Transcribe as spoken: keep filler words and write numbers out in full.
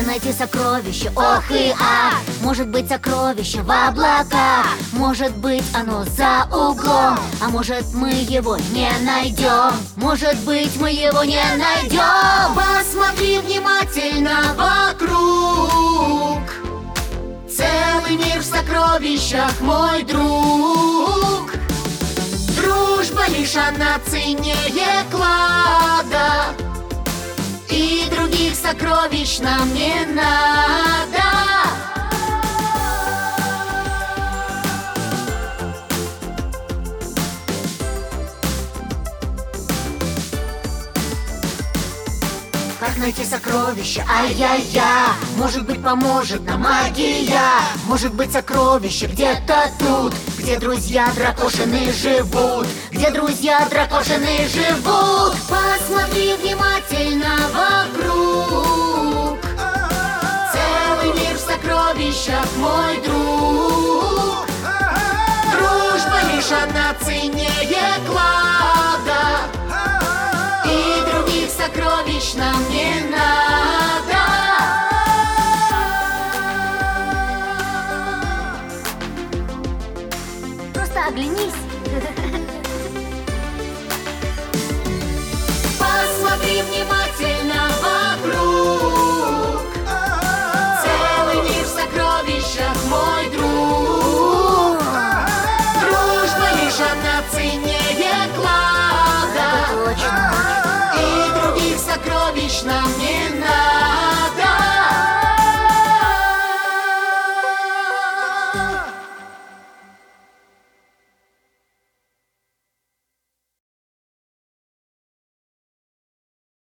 найти сокровище, ох и ах. Может быть, сокровище в облаках, может быть, оно за углом, а может, мы его не найдем, может быть, мы его не найдем. Посмотри внимательно вокруг, целый мир в сокровищах, мой друг. Дружба лишь она ценнее клада, и других сокровищ нам не надо. Как найти сокровище? Ай-яй-я! Может быть, поможет нам магия. Может быть, сокровище где-то тут, где друзья дракошины живут, где друзья дракошины живут. Посмотри внимательно вокруг, целый мир в сокровищах, мой друг. Дружба лишь она ценнее клада, и других сокровищ нам не надо. Просто оглянись.